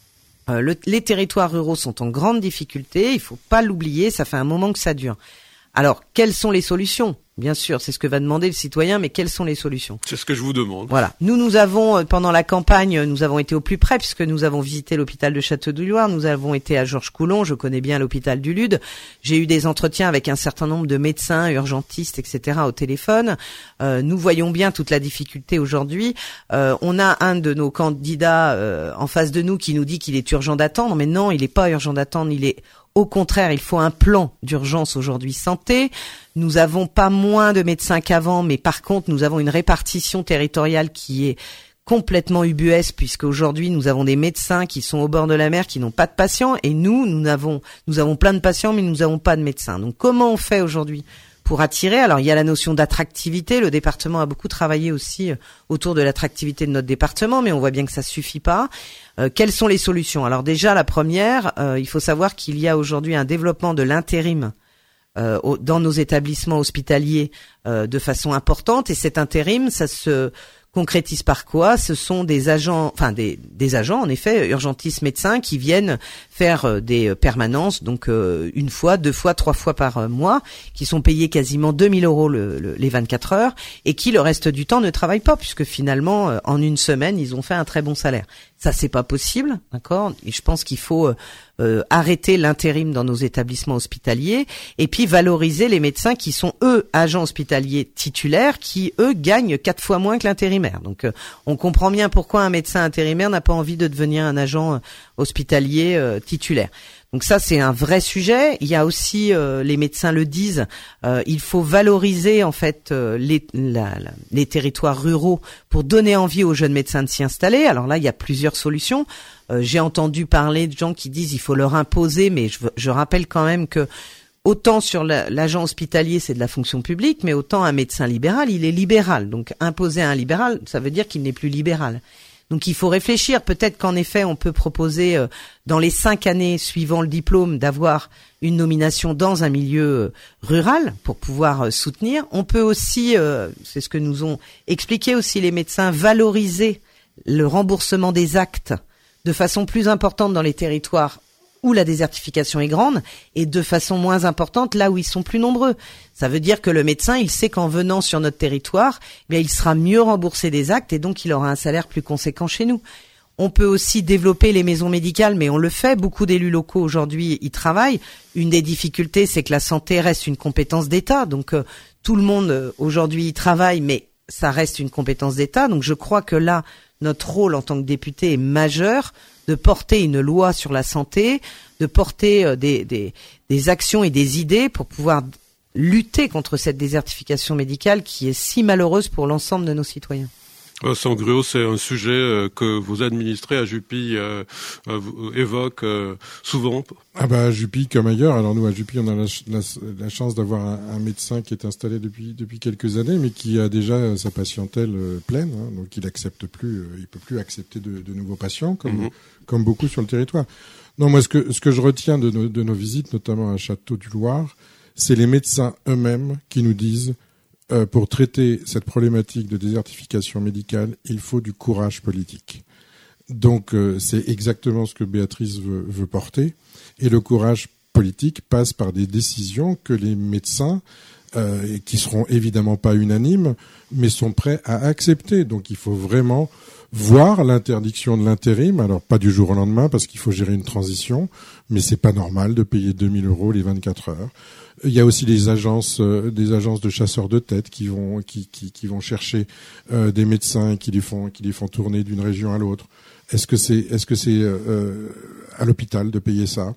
Euh, le, les territoires ruraux sont en grande difficulté, il faut pas l'oublier, ça fait un moment que ça dure. Alors, quelles sont les solutions ? Bien sûr, c'est ce que va demander le citoyen, mais quelles sont les solutions ? C'est ce que je vous demande. Voilà. Nous, nous avons, pendant la campagne, nous avons été au plus près, puisque nous avons visité l'hôpital de Château-du-Loir, nous avons été à Georges Coulon, je connais bien l'hôpital du Lude. J'ai eu des entretiens avec un certain nombre de médecins, urgentistes, et cetera au téléphone. Euh, nous voyons bien toute la difficulté aujourd'hui. Euh, on a un de nos candidats euh, en face de nous qui nous dit qu'il est urgent d'attendre, mais non, il n'est pas urgent d'attendre, il est... Au contraire, il faut un plan d'urgence aujourd'hui santé. Nous avons pas moins de médecins qu'avant, mais par contre, nous avons une répartition territoriale qui est complètement ubuesque, puisque aujourd'hui, nous avons des médecins qui sont au bord de la mer, qui n'ont pas de patients, et nous, nous avons, nous avons plein de patients, mais nous n'avons pas de médecins. Donc, comment on fait aujourd'hui pour attirer? Alors, il y a la notion d'attractivité. Le département a beaucoup travaillé aussi autour de l'attractivité de notre département, mais on voit bien que ça suffit pas. Euh, quelles sont les solutions? Alors déjà, la première, euh, il faut savoir qu'il y a aujourd'hui un développement de l'intérim euh, au, dans nos établissements hospitaliers euh, de façon importante, et cet intérim, ça se concrétise par quoi? Ce sont des agents, enfin des, des agents en effet, urgentistes médecins qui viennent faire euh, des permanences, donc euh, une fois, deux fois, trois fois par euh, mois, qui sont payés quasiment deux mille euros le, le, les vingt-quatre heures, et qui le reste du temps ne travaillent pas, puisque finalement euh, en une semaine ils ont fait un très bon salaire. Ça, c'est pas possible, d'accord? Et je pense qu'il faut euh, arrêter l'intérim dans nos établissements hospitaliers, et puis valoriser les médecins qui sont eux agents hospitaliers titulaires, qui eux gagnent quatre fois moins que l'intérimaire. Donc, euh, on comprend bien pourquoi un médecin intérimaire n'a pas envie de devenir un agent euh, hospitalier euh, titulaire. Donc ça, c'est un vrai sujet. Il y a aussi, euh, les médecins le disent, euh, il faut valoriser en fait euh, les, la, la, les territoires ruraux pour donner envie aux jeunes médecins de s'y installer. Alors là, il y a plusieurs solutions. Euh, j'ai entendu parler de gens qui disent il faut leur imposer, mais je, je rappelle quand même que autant sur la, l'agent hospitalier, c'est de la fonction publique, mais autant un médecin libéral, il est libéral. Donc imposer à un libéral, ça veut dire qu'il n'est plus libéral. Donc il faut réfléchir, peut-être qu'en effet on peut proposer euh, dans les cinq années suivant le diplôme d'avoir une nomination dans un milieu euh, rural pour pouvoir euh, soutenir. On peut aussi, euh, c'est ce que nous ont expliqué aussi les médecins, valoriser le remboursement des actes de façon plus importante dans les territoires où la désertification est grande, et de façon moins importante là où ils sont plus nombreux. Ça veut dire que le médecin, il sait qu'en venant sur notre territoire, eh bien, il sera mieux remboursé des actes, et donc il aura un salaire plus conséquent chez nous. On peut aussi développer les maisons médicales, mais on le fait. Beaucoup d'élus locaux aujourd'hui y travaillent. Une des difficultés, c'est que la santé reste une compétence d'État. Donc euh, tout le monde euh, aujourd'hui y travaille, mais ça reste une compétence d'État. Donc je crois que là, notre rôle en tant que député est majeur, de porter une loi sur la santé, de porter euh, des, des, des actions et des idées pour pouvoir lutter contre cette désertification médicale qui est si malheureuse pour l'ensemble de nos citoyens. Vincent Gruau, c'est un sujet euh, que vos administrés à Jupy euh, euh, évoquent euh, souvent. Ah bah à Jupy comme ailleurs. Alors nous à Jupy on a la, la, la chance d'avoir un, un médecin qui est installé depuis depuis quelques années, mais qui a déjà sa patientèle euh, pleine. Hein, donc il accepte plus, euh, il peut plus accepter de, de nouveaux patients comme mmh. comme beaucoup sur le territoire. Non, moi ce que ce que je retiens de nos de nos visites, notamment à Château-du-Loir, c'est les médecins eux-mêmes qui nous disent Euh, pour traiter cette problématique de désertification médicale, il faut du courage politique. Donc euh, c'est exactement ce que Béatrice veut, veut porter. Et le courage politique passe par des décisions que les médecins, euh, qui seront évidemment pas unanimes, mais sont prêts à accepter. Donc il faut vraiment voir l'interdiction de l'intérim, alors pas du jour au lendemain parce qu'il faut gérer une transition, mais c'est pas normal de payer deux mille euros les vingt-quatre heures. Il y a aussi des agences, euh, des agences de chasseurs de tête qui vont, qui, qui, qui vont chercher euh, des médecins et qui les font, qui les font tourner d'une région à l'autre. Est-ce que c'est, est-ce que c'est euh, à l'hôpital de payer ça?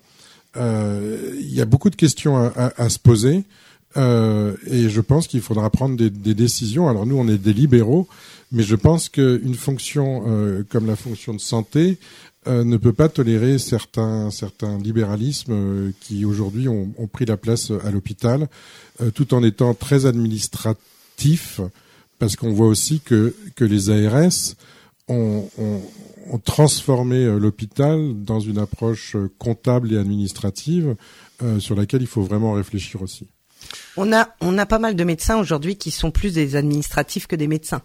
Euh, il y a beaucoup de questions à, à, à se poser, euh, et je pense qu'il faudra prendre des, des décisions. Alors nous, on est des libéraux, mais je pense qu'une fonction euh, comme la fonction de santé Euh, ne peut pas tolérer certains certains libéralismes euh, qui aujourd'hui ont, ont pris la place à l'hôpital, euh, tout en étant très administratifs, parce qu'on voit aussi que que les A R S ont, ont, ont transformé euh, l'hôpital dans une approche euh, comptable et administrative euh, sur laquelle il faut vraiment réfléchir aussi. On a on a pas mal de médecins aujourd'hui qui sont plus des administratifs que des médecins.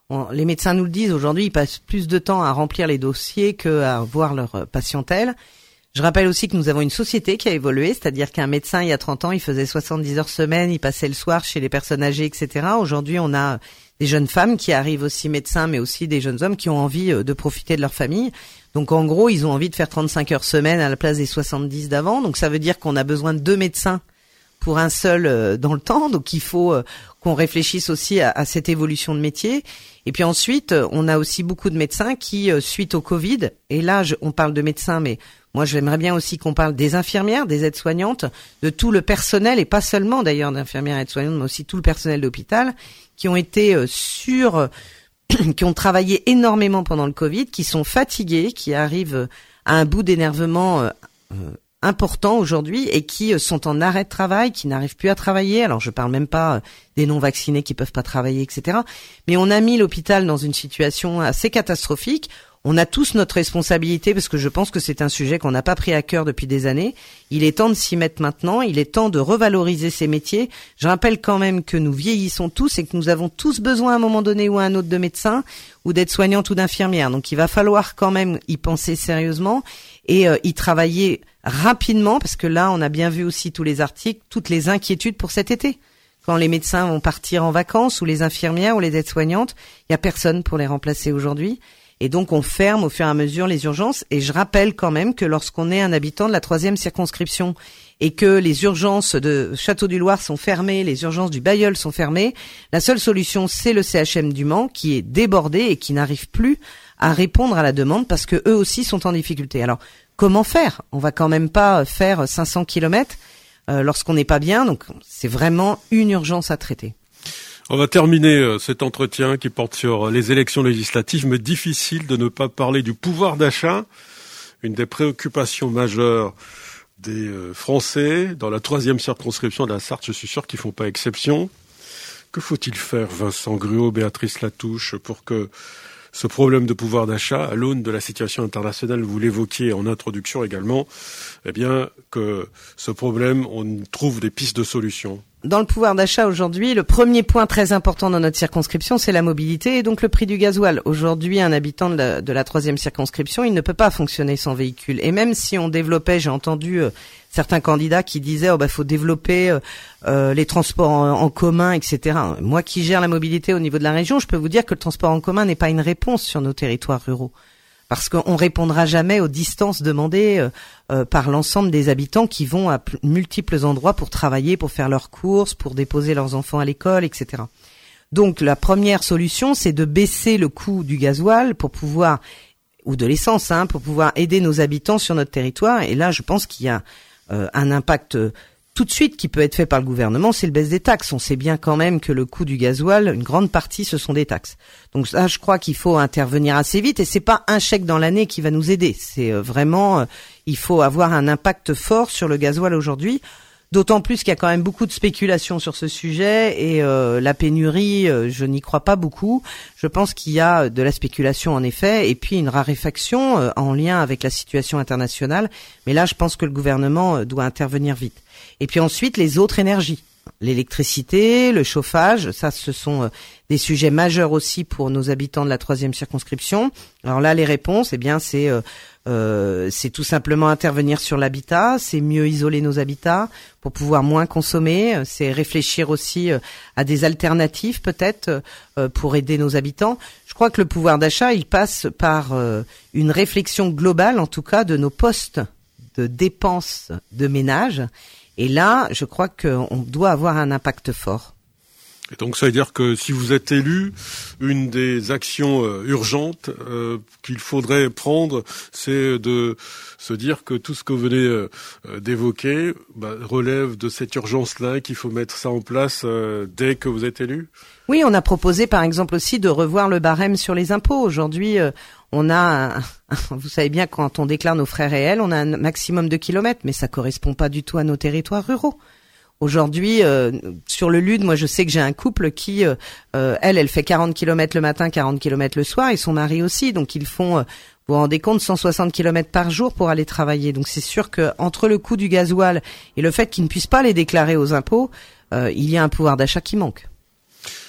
On, les médecins nous le disent, aujourd'hui, ils passent plus de temps à remplir les dossiers qu'à voir leur patientèle. Je rappelle aussi que nous avons une société qui a évolué, c'est-à-dire qu'un médecin, il y a trente ans, il faisait soixante-dix heures semaine, il passait le soir chez les personnes âgées, et cetera. Aujourd'hui, on a des jeunes femmes qui arrivent aussi médecins, mais aussi des jeunes hommes qui ont envie de profiter de leur famille. Donc, en gros, ils ont envie de faire trente-cinq heures semaine à la place des soixante-dix d'avant. Donc, ça veut dire qu'on a besoin de deux médecins pour un seul euh, dans le temps. Donc, il faut euh, qu'on réfléchisse aussi à, à cette évolution de métier. Et puis ensuite, on a aussi beaucoup de médecins qui, euh, suite au Covid, et là, je, on parle de médecins, mais moi, j'aimerais bien aussi qu'on parle des infirmières, des aides-soignantes, de tout le personnel, et pas seulement d'ailleurs d'infirmières et aides-soignantes, mais aussi tout le personnel d'hôpital, qui ont été euh, sur, euh, qui ont travaillé énormément pendant le Covid, qui sont fatigués, qui arrivent à un bout d'énervement euh, euh, important aujourd'hui et qui sont en arrêt de travail, qui n'arrivent plus à travailler. Alors, je parle même pas des non-vaccinés qui peuvent pas travailler, et cetera. Mais on a mis l'hôpital dans une situation assez catastrophique. On a tous notre responsabilité parce que je pense que c'est un sujet qu'on n'a pas pris à cœur depuis des années. Il est temps de s'y mettre maintenant. Il est temps de revaloriser ces métiers. Je rappelle quand même que nous vieillissons tous et que nous avons tous besoin à un moment donné ou à un autre de médecins ou d'aides-soignantes ou d'infirmières. Donc, il va falloir quand même y penser sérieusement et euh, y travailler rapidement parce que là, on a bien vu aussi tous les articles, toutes les inquiétudes pour cet été. Quand les médecins vont partir en vacances ou les infirmières ou les aides-soignantes, il y a personne pour les remplacer aujourd'hui. Et donc, on ferme au fur et à mesure les urgences. Et je rappelle quand même que lorsqu'on est un habitant de la troisième circonscription et que les urgences de Château-du-Loir sont fermées, les urgences du Bailleul sont fermées, la seule solution, c'est le C H M du Mans qui est débordé et qui n'arrive plus à répondre à la demande parce que eux aussi sont en difficulté. Alors, comment faire? On va quand même pas faire cinq cents kilomètres euh, lorsqu'on n'est pas bien. Donc, c'est vraiment une urgence à traiter. On va terminer cet entretien qui porte sur les élections législatives, mais difficile de ne pas parler du pouvoir d'achat, une des préoccupations majeures des Français dans la troisième circonscription de la Sarthe. Je suis sûr qu'ils font pas exception. Que faut-il faire, Vincent Gruau, Béatrice Latouche, pour que ce problème de pouvoir d'achat, à l'aune de la situation internationale, vous l'évoquiez en introduction également, eh bien, que ce problème, on trouve des pistes de solutions? Dans le pouvoir d'achat aujourd'hui, le premier point très important dans notre circonscription, c'est la mobilité et donc le prix du gasoil. Aujourd'hui, un habitant de la, de la troisième circonscription, il ne peut pas fonctionner sans véhicule. Et même si on développait, j'ai entendu euh, certains candidats qui disaient, oh bah faut développer euh, euh, les transports en, en commun, et cetera. Moi qui gère la mobilité au niveau de la région, je peux vous dire que le transport en commun n'est pas une réponse sur nos territoires ruraux. Parce qu'on répondra jamais aux distances demandées euh, euh, par l'ensemble des habitants qui vont à p- multiples endroits pour travailler, pour faire leurs courses, pour déposer leurs enfants à l'école, et cetera. Donc la première solution, c'est de baisser le coût du gasoil pour pouvoir, ou de l'essence, hein, pour pouvoir aider nos habitants sur notre territoire. Et là, je pense qu'il y a euh, un impact euh, tout de suite qui peut être fait par le gouvernement, c'est le baisse des taxes. On sait bien quand même que le coût du gasoil, une grande partie, ce sont des taxes. Donc ça, je crois qu'il faut intervenir assez vite et c'est pas un chèque dans l'année qui va nous aider. C'est vraiment, euh, il faut avoir un impact fort sur le gasoil aujourd'hui. D'autant plus qu'il y a quand même beaucoup de spéculation sur ce sujet et euh, la pénurie, euh, je n'y crois pas beaucoup. Je pense qu'il y a de la spéculation en effet et puis une raréfaction euh, en lien avec la situation internationale. Mais là, je pense que le gouvernement euh, doit intervenir vite. Et puis ensuite, les autres énergies. L'électricité, le chauffage, ça ce sont euh, des sujets majeurs aussi pour nos habitants de la troisième circonscription. Alors là, les réponses, eh bien, c'est euh, euh, c'est tout simplement intervenir sur l'habitat, c'est mieux isoler nos habitats pour pouvoir moins consommer, c'est réfléchir aussi euh, à des alternatives peut-être euh, pour aider nos habitants. Je crois que le pouvoir d'achat, il passe par euh, une réflexion globale, en tout cas, de nos postes de dépenses de ménage. Et là, je crois qu'on doit avoir un impact fort. Et donc, ça veut dire que si vous êtes élu, une des actions euh, urgentes euh, qu'il faudrait prendre, c'est de se dire que tout ce que vous venez euh, d'évoquer bah, relève de cette urgence-là, qu'il faut mettre ça en place euh, dès que vous êtes élu. Oui, on a proposé, par exemple, aussi de revoir le barème sur les impôts. Aujourd'hui, euh, on a, un, vous savez bien, quand on déclare nos frais réels, on a un maximum de kilomètres, mais ça correspond pas du tout à nos territoires ruraux. Aujourd'hui, euh, sur le L U D, moi je sais que j'ai un couple qui, euh, elle, elle fait quarante kilomètres le matin, quarante kilomètres le soir, et son mari aussi, donc ils font, euh, vous vous rendez compte, cent soixante kilomètres par jour pour aller travailler. Donc c'est sûr que entre le coût du gasoil et le fait qu'ils ne puissent pas les déclarer aux impôts, euh, il y a un pouvoir d'achat qui manque.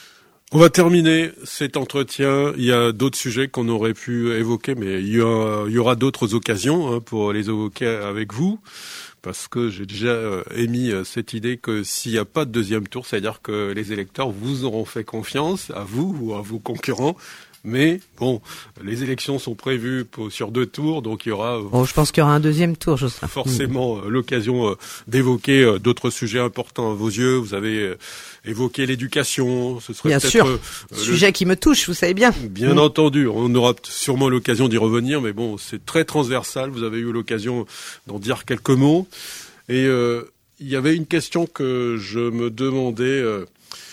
On va terminer cet entretien. Il y a d'autres sujets qu'on aurait pu évoquer, mais il y, a, il y aura d'autres occasions hein, pour les évoquer avec vous. Parce que j'ai déjà émis cette idée que s'il n'y a pas de deuxième tour, c'est-à-dire que les électeurs vous auront fait confiance, à vous ou à vos concurrents. Mais bon, les élections sont prévues pour, sur deux tours, donc il y aura bon, je pense qu'il y aura un deuxième tour, Jocelyn. Forcément mmh. l'occasion d'évoquer d'autres sujets importants à vos yeux. Vous avez évoqué l'éducation, ce serait bien peut-être sûr, euh, sujet le... qui me touche, vous savez bien. Bien mmh. entendu, on aura sûrement l'occasion d'y revenir, mais bon, c'est très transversal. Vous avez eu l'occasion d'en dire quelques mots. Et euh, il y avait une question que je me demandais. Euh,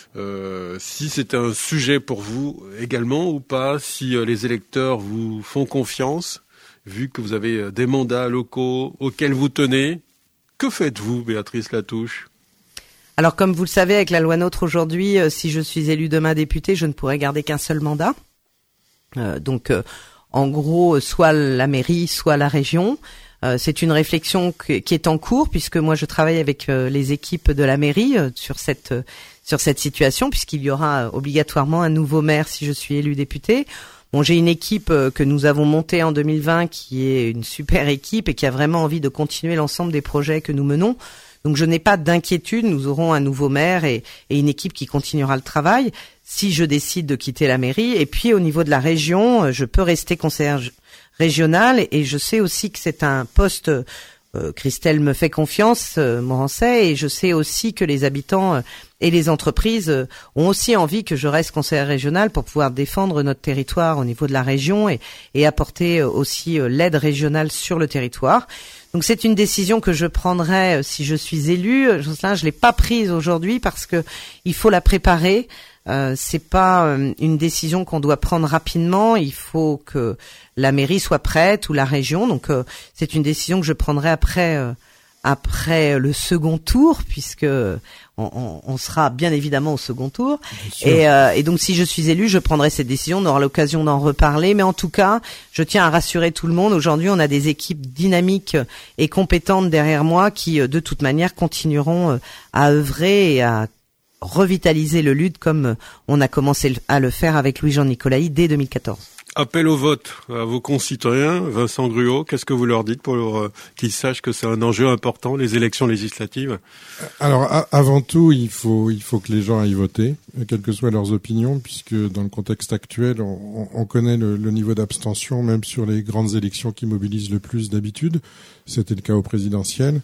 Euh, si c'est un sujet pour vous également ou pas, si euh, les électeurs vous font confiance, vu que vous avez des mandats locaux auxquels vous tenez, que faites-vous, Béatrice Latouche ? Alors, comme vous le savez, avec la loi NOTRe aujourd'hui, euh, si je suis élue demain députée, je ne pourrai garder qu'un seul mandat. Euh, donc, euh, en gros, soit la mairie, soit la région. Euh, c'est une réflexion que, qui est en cours, puisque moi, je travaille avec euh, les équipes de la mairie euh, sur cette euh, sur cette situation, puisqu'il y aura obligatoirement un nouveau maire si je suis élu député. Bon, j'ai une équipe que nous avons montée en deux mille vingt qui est une super équipe et qui a vraiment envie de continuer l'ensemble des projets que nous menons. Donc je n'ai pas d'inquiétude, nous aurons un nouveau maire et, et une équipe qui continuera le travail si je décide de quitter la mairie. Et puis au niveau de la région, je peux rester conseillère régionale et je sais aussi que c'est un poste... Euh, Christelle me fait confiance, euh, Morancet, et je sais aussi que les habitants euh, et les entreprises euh, ont aussi envie que je reste conseillère régionale pour pouvoir défendre notre territoire au niveau de la région et, et apporter euh, aussi euh, l'aide régionale sur le territoire. Donc c'est une décision que je prendrai euh, si je suis élue. Jocelyn, je l'ai pas prise aujourd'hui parce que il faut la préparer. Euh, c'est pas euh, une décision qu'on doit prendre rapidement. Il faut que la mairie soit prête ou la région. Donc euh, c'est une décision que je prendrai après euh, après le second tour, puisque on, on, on sera bien évidemment au second tour. Et, euh, et donc si je suis élue, je prendrai cette décision. On aura l'occasion d'en reparler. Mais en tout cas, je tiens à rassurer tout le monde. Aujourd'hui, on a des équipes dynamiques et compétentes derrière moi qui, de toute manière, continueront à œuvrer et à revitaliser le Lude comme on a commencé à le faire avec Louis-Jean Nicolaï dès deux mille quatorze. Appel au vote à vos concitoyens. Vincent Gruau, qu'est-ce que vous leur dites pour leur, euh, qu'ils sachent que c'est un enjeu important, les élections législatives ? Alors, a- avant tout, il faut, il faut que les gens aillent voter, quelles que soient leurs opinions, puisque dans le contexte actuel, on, on connaît le, le niveau d'abstention, même sur les grandes élections qui mobilisent le plus d'habitude. C'était le cas au présidentiel.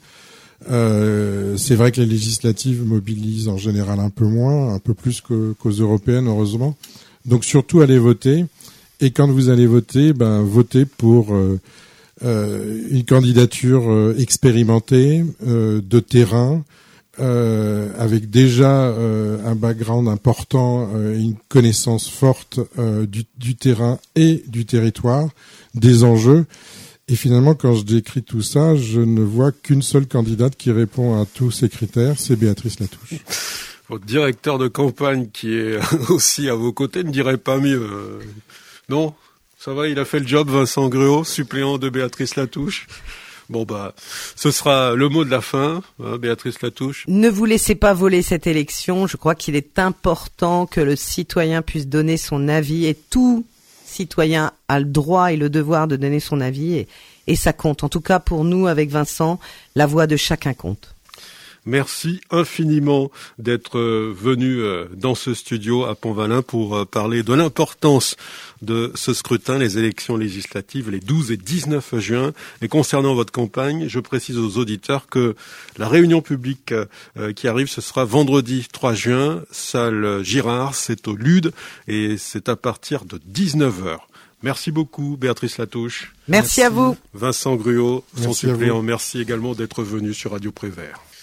Euh, c'est vrai que les législatives mobilisent en général un peu moins, un peu plus que, qu'aux européennes, heureusement. Donc surtout allez voter. Et quand vous allez voter, ben votez pour euh, euh, une candidature euh, expérimentée, euh, de terrain, euh, avec déjà euh, un background important, euh, une connaissance forte euh, du, du terrain et du territoire, des enjeux. Et finalement, quand je décris tout ça, je ne vois qu'une seule candidate qui répond à tous ces critères, c'est Béatrice Latouche. Votre directeur de campagne, qui est aussi à vos côtés, ne dirait pas mieux. Non, ça va, il a fait le job, Vincent Gruau, suppléant de Béatrice Latouche. Bon bah, ce sera le mot de la fin, hein, Béatrice Latouche. Ne vous laissez pas voler cette élection. Je crois qu'il est important que le citoyen puisse donner son avis, et tout citoyen a le droit et le devoir de donner son avis, et, et ça compte. En tout cas, pour nous, avec Vincent, la voix de chacun compte. Merci infiniment d'être venu dans ce studio à Pont-Valin pour parler de l'importance de ce scrutin, les élections législatives les douze et dix-neuf juin. Et concernant votre campagne, je précise aux auditeurs que la réunion publique qui arrive, ce sera vendredi trois juin, salle Girard, c'est au Lude, et c'est à partir de dix-neuf heures. Merci beaucoup, Béatrice Latouche. Merci, merci à vous. Vincent Gruau, son merci suppléant, merci également d'être venu sur Radio Prévert.